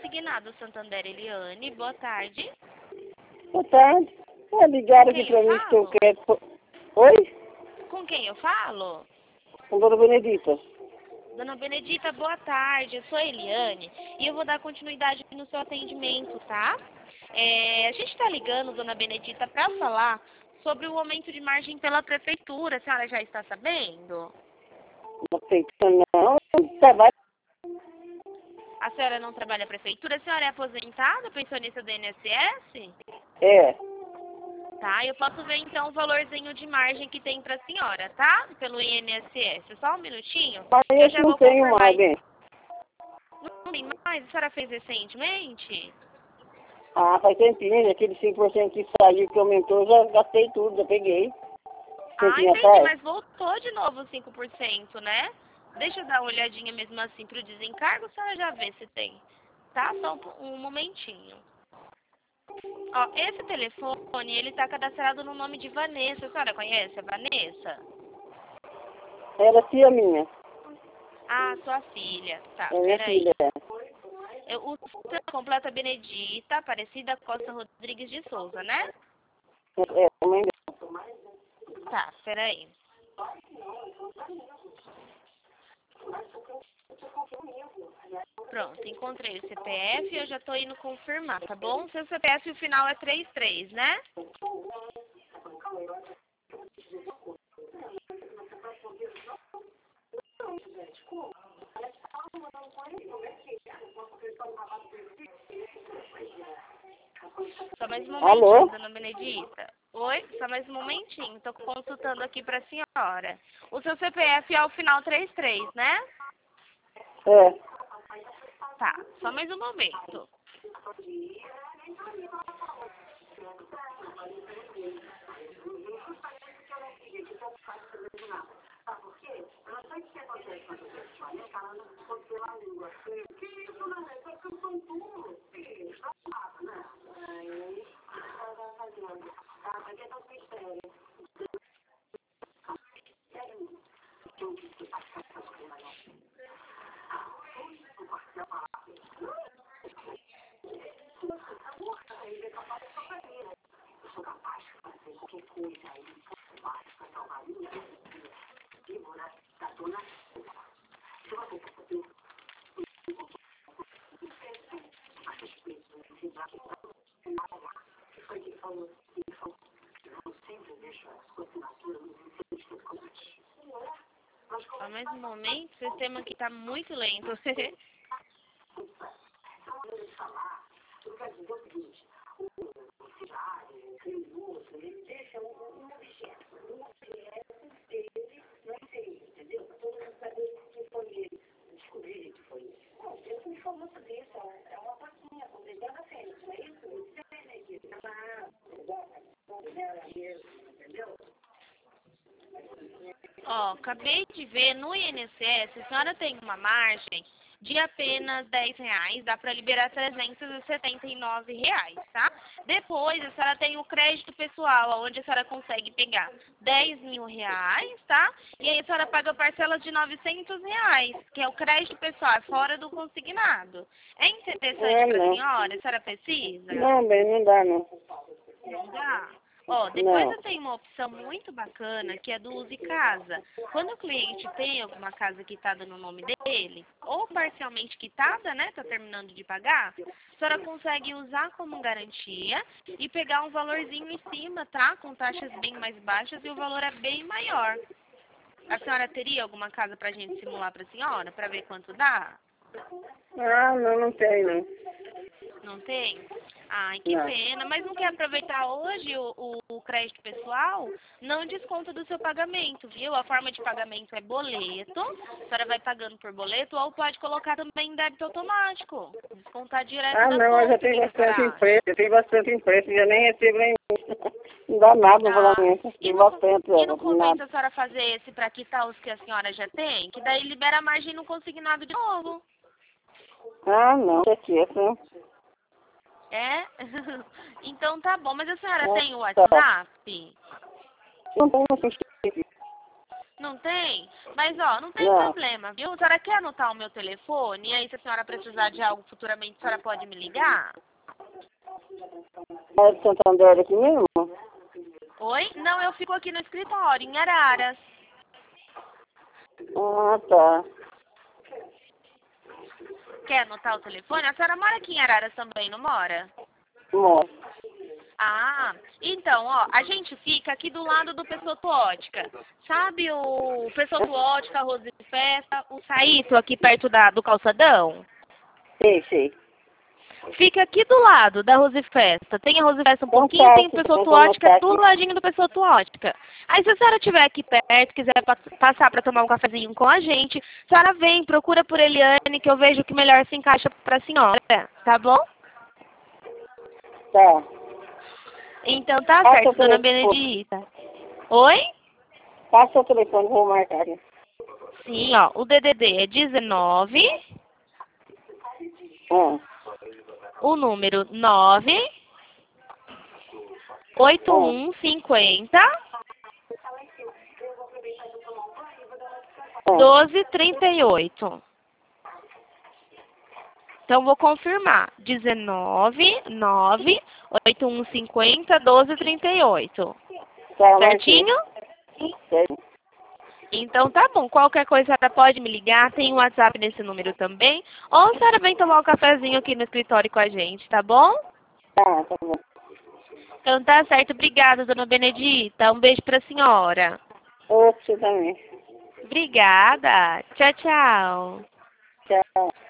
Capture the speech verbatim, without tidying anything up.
Consignado Santander, Eliane. Boa tarde. Boa tarde. É, ligaram Com aqui quem eu pra mim que eu falo? quero... Oi? Com quem eu falo? Com a dona Benedita. Dona Benedita, boa tarde. Eu sou a Eliane e eu vou dar continuidade no seu atendimento, tá? É, a gente está ligando, Dona Benedita, para falar sobre o aumento de margem pela prefeitura. A senhora já está sabendo? Não sei se não. Eu trabalho. A senhora não trabalha na prefeitura? A senhora é aposentada, pensionista do I N S S? É. Tá, eu posso ver então o valorzinho de margem que tem para a senhora, tá? Pelo I N S S. Só um minutinho, Mas que eu eu já não vou tenho confirmar. mais, bem. Não tem mais? A senhora fez recentemente? Ah, faz tempinho. Aquele cinco por cento que saiu, que aumentou, eu já gastei tudo, já peguei. Ah, Tempinho entendi, atrás. mas voltou de novo os cinco por cento, né? Deixa eu dar uma olhadinha mesmo assim pro desencargo, a senhora já vê se tem. Tá? Só um, um momentinho. Ó, esse telefone, ele tá cadastrado no nome de Vanessa. A senhora conhece a Vanessa? Era tia minha. Ah, sua filha. Tá, É minha peraí. filha. Eu, o seu completo é Benedita Aparecida Costa Rodrigues de Souza, né? É, é, a mãe dela. Tá, peraí. Pronto, encontrei o C P F e eu já tô indo confirmar, tá bom? Seu C P F, o final é trinta e três, né? Só mais um momentinho, Alô? dona Benedita. Oi? Só mais um momentinho, tô consultando aqui pra senhora. O seu C P F é o final trinta e três, né? É. Tá, só mais um momento. Só mais um momento, o sistema aqui tá muito lento. Ó, acabei de ver no I N S S, a senhora tem uma margem de apenas dez reais, dá para liberar trezentos e setenta e nove reais, tá? Depois, a senhora tem o crédito pessoal, onde a senhora consegue pegar dez mil reais, tá? E aí a senhora paga parcelas de novecentos reais, que é o crédito pessoal, é fora do consignado. É interessante É, para a não. senhora? A senhora precisa? Não, bem, não dá, não. Não dá? Ó, depois Não. eu tenho uma opção muito bacana, que é do Use Casa. Quando o cliente tem alguma casa quitada no nome dele, ou parcialmente quitada, né, tá terminando de pagar, a senhora consegue usar como garantia e pegar um valorzinho em cima, tá? Com taxas bem mais baixas e o valor é bem maior. A senhora teria alguma casa pra gente simular pra senhora, pra ver quanto dá? Ah, não, não tem, não. Não tem? Ai, que Não. pena. Mas não quer aproveitar hoje o, o, o crédito pessoal? Não desconta do seu pagamento, viu? A forma de pagamento é boleto. A senhora vai pagando por boleto ou pode colocar também em débito automático. Descontar direto Ah, da não, eu já conta. O tenho que, que a bastante senhora acha? empresa, eu tenho bastante empresa, já nem recebo nem não dá nada no Ah, pagamento, e tenho não, bastante, e é, não nada. compensa a senhora fazer esse para quitar os que a senhora já tem? Que daí libera a margem no consignado de novo. Ah, não, é quieto, né? É? Então tá bom. Mas a senhora Ah, tem o tá. WhatsApp? Não tem assim, Não tem? Mas, ó, não tem Não. problema, viu? A senhora quer anotar o meu telefone? E aí, se a senhora precisar de algo futuramente, a senhora pode me ligar? É de Santander aqui mesmo? Oi? Não, eu fico aqui no escritório, em Araras. Ah, tá. Quer anotar o telefone? A senhora mora aqui em Araras também, não mora? Moro. Ah, então, ó, a gente fica aqui do lado do Pessoto Ótica. Sabe o Pessoto Ótica, Rose Festa, o Saíto aqui perto da, do calçadão? Sei, sei. Fica aqui do lado da Rose Festa. Tem a Rose Festa um Então pouquinho, tá, tem o então Pessoto vamos Ótica anotar do aqui. ladinho do Pessoto Ótica. Aí se a senhora estiver aqui perto, quiser pa- passar para tomar um cafezinho com a gente, a senhora vem, procura por Eliane, que eu vejo que melhor se encaixa para a senhora, tá bom? Tá. Então tá Passa certo, o dona telefone. Benedita. Oi? Passa o telefone, vou marcar aqui. Sim, ó, o D D D é dezenove, Ah, o número nove, oito ah. um cinco zero, ah. doze trinta e oito. Então, vou confirmar. dezenove, nove, oito um cinco zero, doze trinta e oito. Tá, marquei. Certinho? Certo. Então, tá bom. Qualquer coisa, a senhora pode me ligar. Tem um WhatsApp nesse número também. Ou a senhora vem tomar um cafezinho aqui no escritório com a gente, tá bom? Tá, tá bom. Então, tá certo. Obrigada, dona Benedita. Um beijo pra senhora. Outro também. Obrigada. Tchau, tchau. Tchau.